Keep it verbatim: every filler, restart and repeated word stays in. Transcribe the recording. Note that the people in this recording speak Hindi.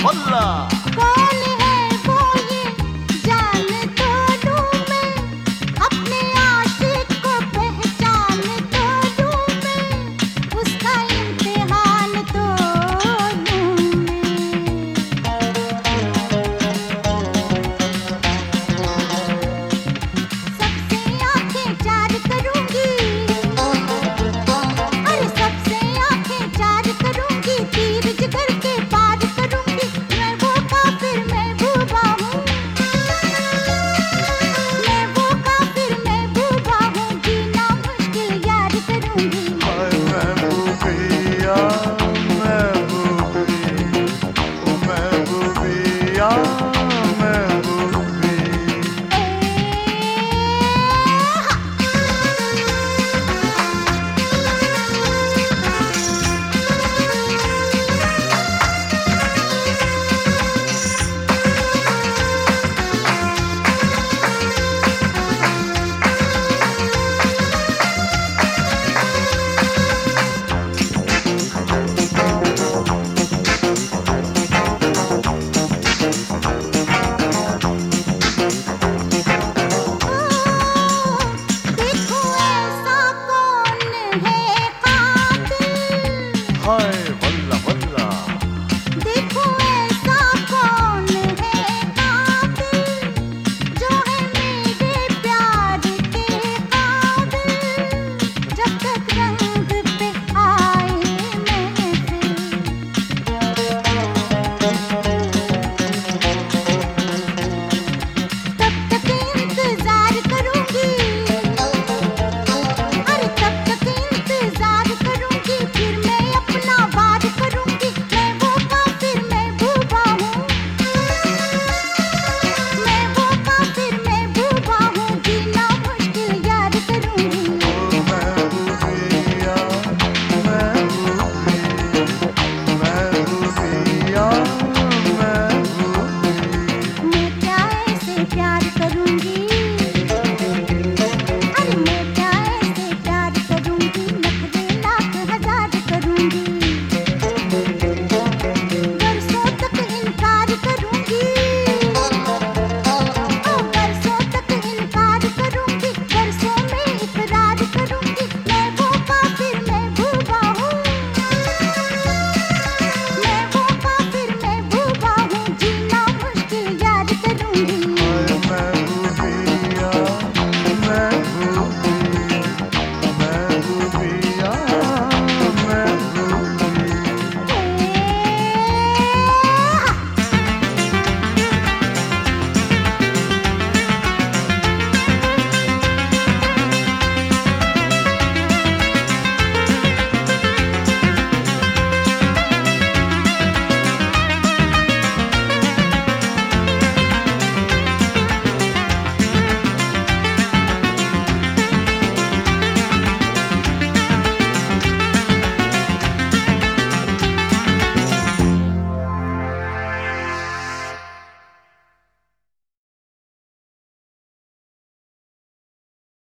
होल्ला। कौन है वो ये जान तो लूं मैं, अपने आशिक को पहचान तो लूं मैं, उसका इम्तिहान तो लूं मैं। सबसे आंखें चार करूंगी, अरे सबसे आंखें चार करूंगी, तीर जिगर के पार करूंगी। मैं वो काफिर महबूबा हूँ, मैं वो काफिर महबूबा हूँ, जीना मुश्किल यार करूंगी। हाय महबूबिया महबूबी, ओ महबूबिया महबूबी। देखो ऐसा कौन है कातिल, हाय